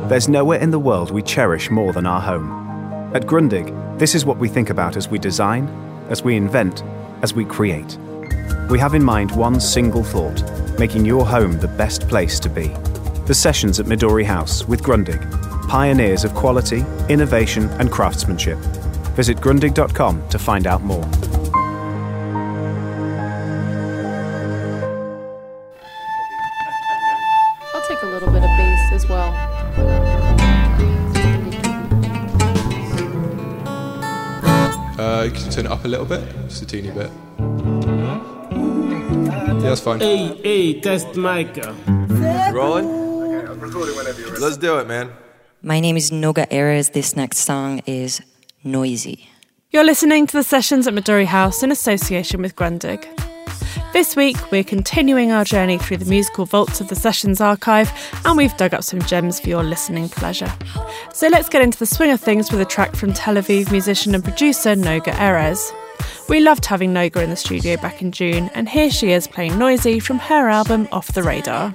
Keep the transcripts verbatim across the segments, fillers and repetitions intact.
There's nowhere in the world we cherish more than our home. At Grundig, this is what we think about as we design, as we invent, as we create. We have in mind one single thought, making your home the best place to be. The Sessions at Midori House with Grundig, pioneers of quality, innovation and craftsmanship. Visit grundig dot com to find out more. I'll take a little bit of bass as well. Uh, you can turn it up a little bit, just a teeny bit. Yeah, that's fine. Hey, hey, test mic. Rolling? Okay, I'm recording whenever you're ready. Let's do it, man. My name is Noga Erez. This next song is Noisy. You're listening to the Sessions at Midori House in association with Grundig. This week, we're continuing our journey through the musical vaults of the Sessions archive, and we've dug up some gems for your listening pleasure. So let's get into the swing of things with a track from Tel Aviv musician and producer Noga Erez. We loved having Noga in the studio back in June, and here she is playing Noisy from her album Off the Radar.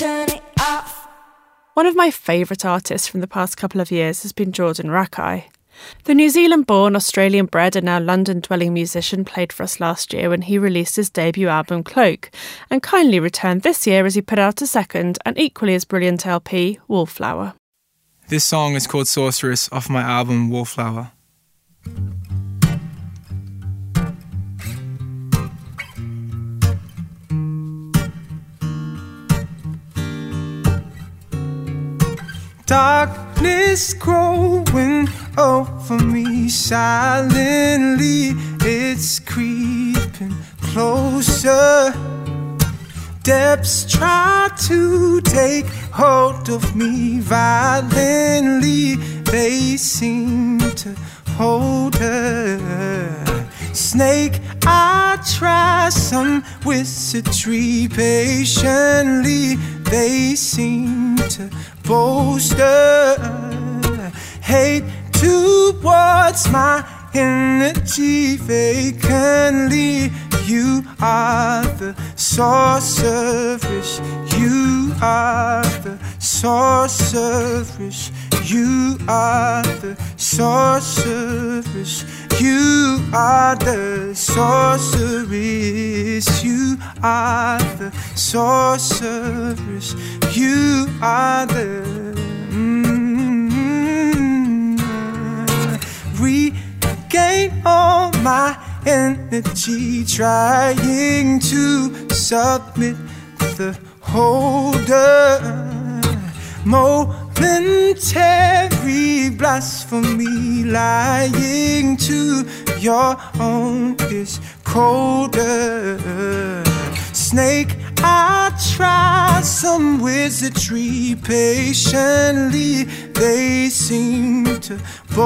One of my favourite artists from the past couple of years has been Jordan Rakei. The New Zealand-born, Australian-bred and now London-dwelling musician played for us last year when he released his debut album Cloak, and kindly returned this year as he put out a second and equally as brilliant L P, Wallflower. This song is called Sorceress off my album Wallflower. Darkness growing over me silently, it's creeping closer. Depths try to take hold of me violently, they seem to hold her. Snake, I try some wizardry patiently, they seem to bolster. Hate towards my energy vacantly. You are the sorceress, you are the sorceress, you are the sorceress, you are the sorceress, you are the sorceress, you are the mm, regain all my energy, trying to submit the holder. Momentary blasphemy, lying to your own is colder. Snake, I try some wizardry patiently, they seem to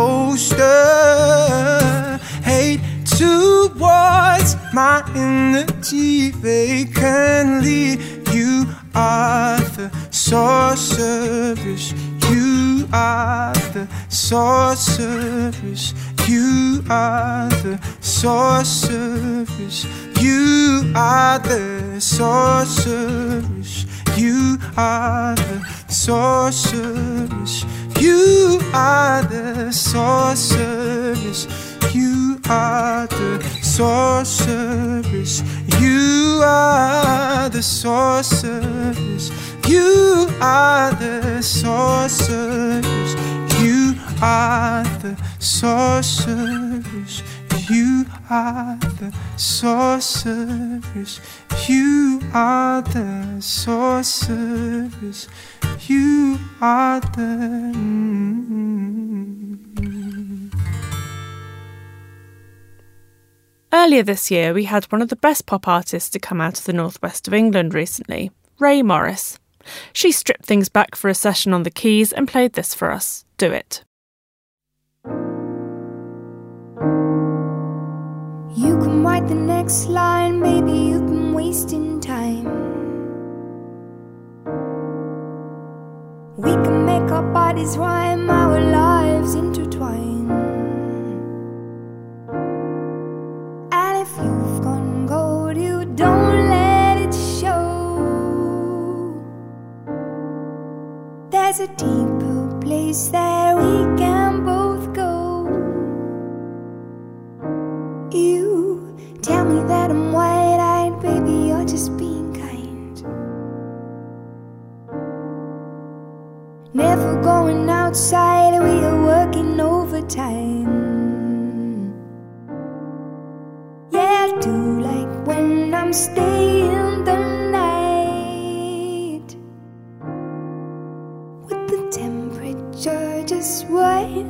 bolster. Hate towards my energy vacantly. You are the sorceress, you are the sorceress, you are the sorceress, you are the sorceress, you are the sorceress, you are the sorceress, you are the sorceress, you are the sorceress, you are the sorceress, you are the sorceress, you are the sorceress, you are the sorceress, you are the Earlier this year, we had one of the best pop artists to come out of the northwest of England recently, Rae Morris. She stripped things back for a session on the keys and played this for us, Do It. You can write the next line, baby, you've been wasting time. We can make our bodies rhyme, our lives intertwine. And if you've gone cold, you don't let it show. There's a deeper place that we can both go. You tell me that I'm wide-eyed, baby, you're just being kind. Never going outside, we are working overtime. Yeah, I do like when I'm staying the night, with the temperature just right.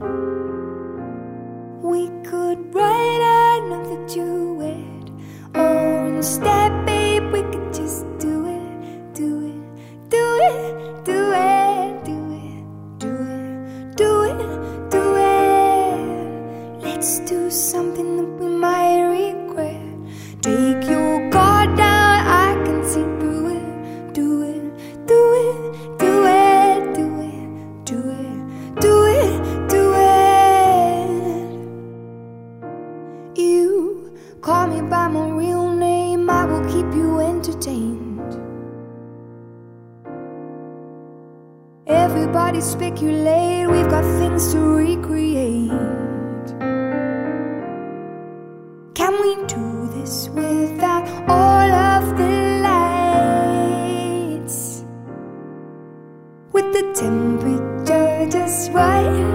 We could write another duet, or instead, babe, we could just do it, do it, do it, do it, do it, do it, do it, do it. Let's do something that we might regret. Take your guard down, I can see through it. Do it, do it, do it, do it, do it, do it, do it. Everybody speculate, we've got things to recreate. Can we do this without all of the lights? With the temperature just right,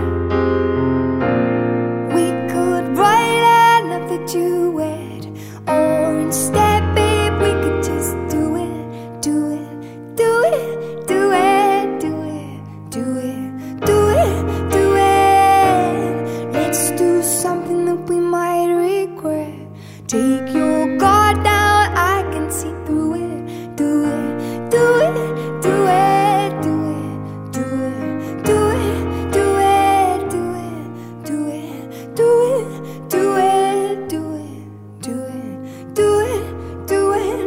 we could write another duet. Or instead, babe, we could just do it, do it, do it, do it, do it, do it, do it, do it. Let's do something that we might regret. Take your guard down, I can see through it. Do it, do it, do it, do it, do it, do it, do it, do it, do it, do it, do it, do it, do it, do it, do it.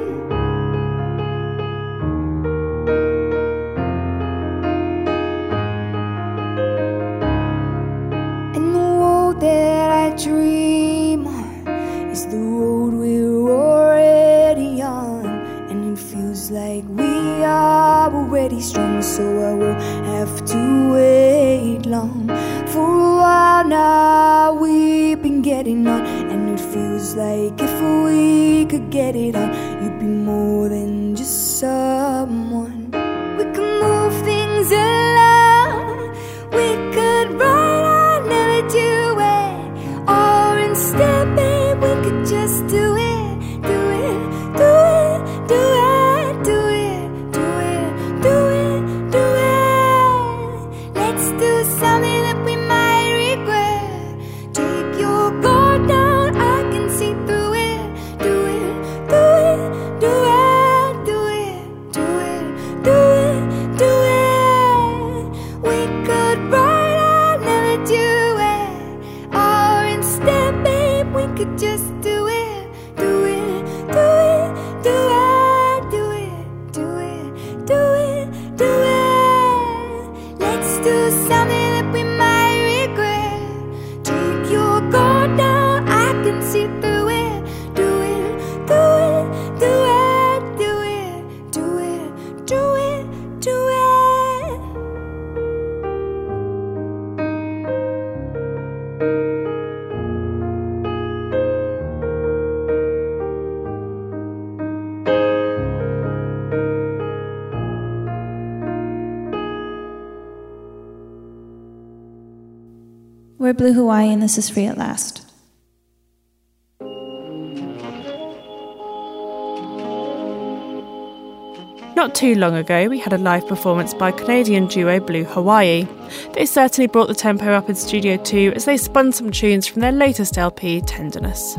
And the road that I dream on is the road we're already on, and it feels like we are already strong, so I won't have to wait long. For a while now we've been getting on, and it feels like if we could get it on, you'd be more than just someone. We could move things along, we could write another duet. Or instead, babe, we could just do it, do it, do it, do it, do it, do it, do it, do it. Let's do something that we might regret. Take your guard down, I can see through it. Do it, do it, do it, do it, do it, do it, do it. We could write another duet. Or instead, babe, we could just do it, do it, do it, do it, do it, do it, do it, do it. Let's do something that we might regret. Take your guard down, I can see through it. Do it, do it, do it, do it, do it, do it, do it. We're Blue Hawaii, and this is Free at Last. Not too long ago, we had a live performance by Canadian duo Blue Hawaii. They certainly brought the tempo up in Studio two as they spun some tunes from their latest L P, Tenderness.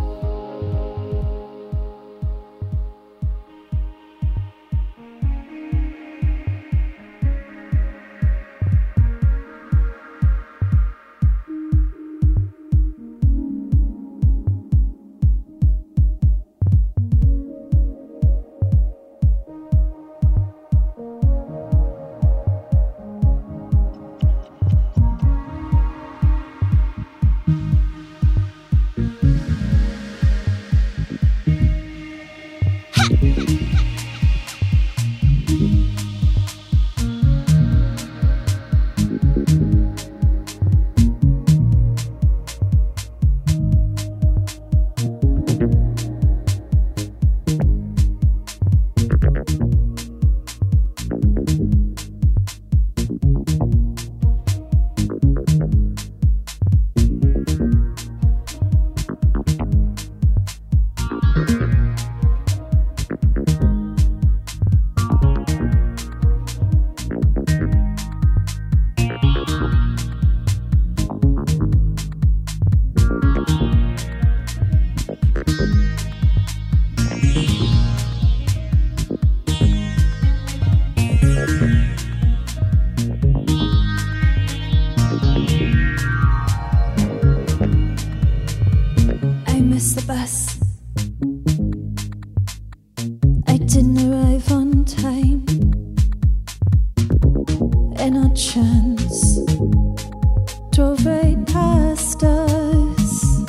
chance drove right past us,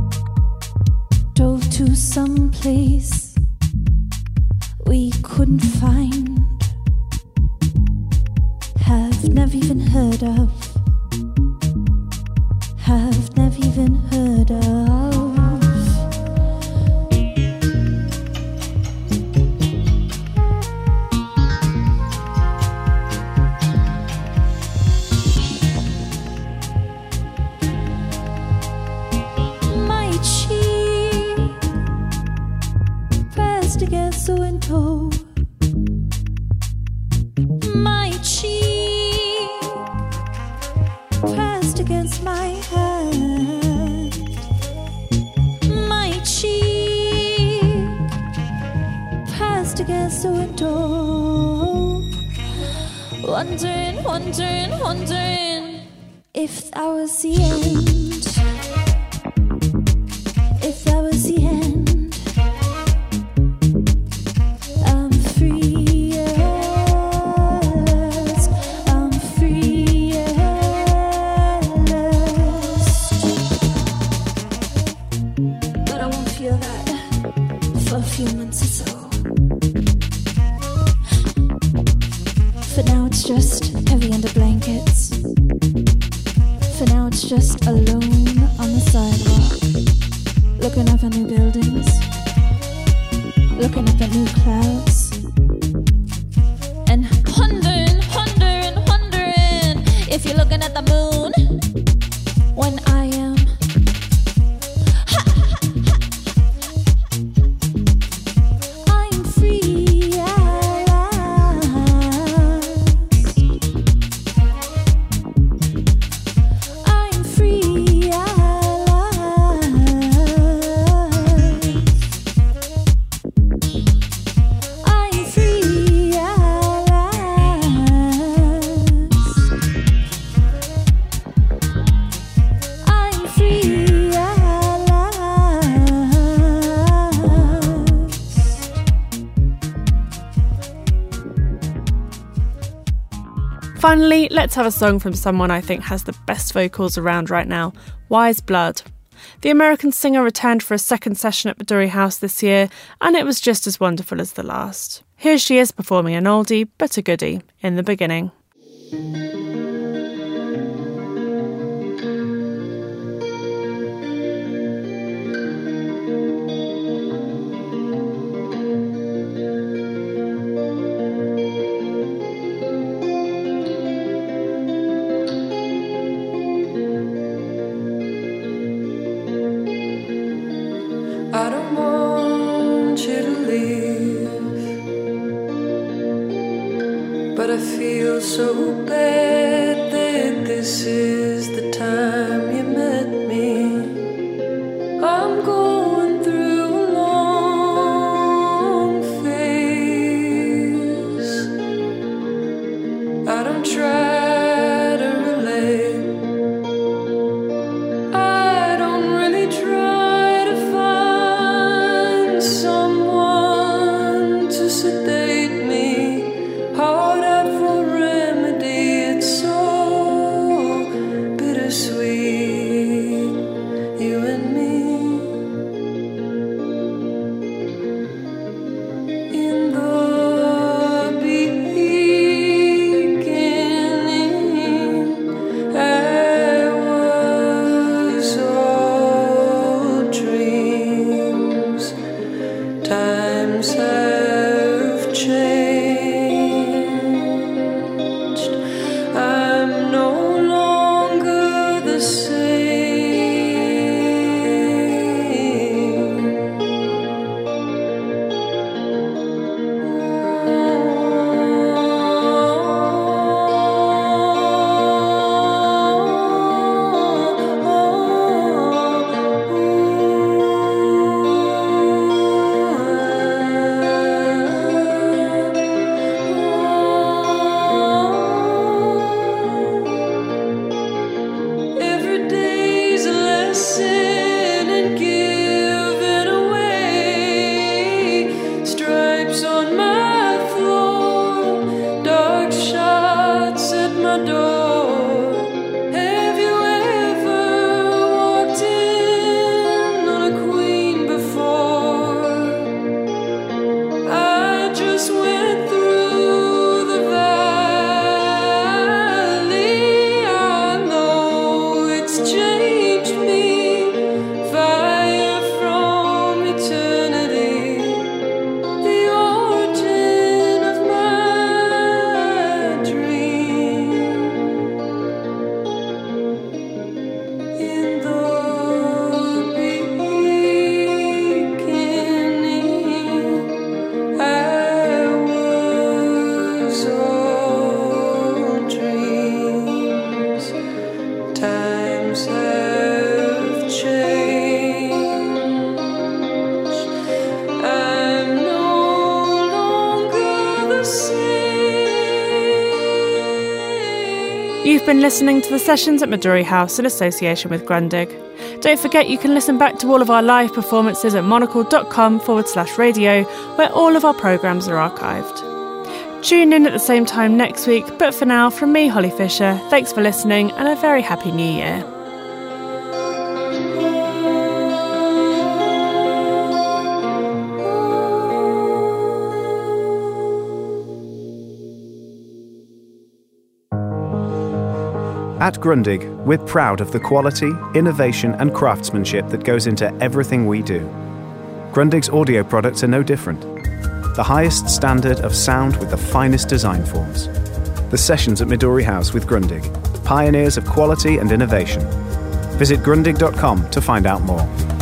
drove to some place we couldn't find, had have never even heard of, have never even heard of. My cheek pressed against the window. My cheek pressed against my hand. My cheek pressed against the window. Wondering, wondering, wondering if that was the end. If that was the end. I'm free, yes. I'm free, yes. But I won't feel that for a few months or so. For now it's just heavy under blankets. For now it's just alone on the sidewalk, looking up at new buildings, looking up at new clouds, and wondering, wondering, wondering if you're looking at the moon when I am. I'm free, yes. I'm free, yes. I'm free, yes. I'm free, yes. Finally, let's have a song from someone I think has the best vocals around right now, Wise Blood. The American singer returned for a second session at Midori House this year, and it was just as wonderful as the last. Here she is performing an oldie but a goodie, In the Beginning. I don't want you to leave, but I feel so bad that this is the time you met me. I'm going through a long phase. I don't try to relate. I don't really try to find someone to sedate me. Hard out for remedy, it's so bittersweet, you and me. In the beginning, You've been listening to the Sessions at Midori House in association with Grundig. Don't forget you can listen back to all of our live performances at monocle.com forward slash radio, where all of our programmes are archived. Tune in at the same time next week, but for now, from me, Holly Fisher, thanks for listening and a very happy new year. At Grundig, we're proud of the quality, innovation and craftsmanship that goes into everything we do. Grundig's audio products are no different. The highest standard of sound with the finest design forms. The Sessions at Midori House with Grundig, pioneers of quality and innovation. Visit grundig dot com to find out more.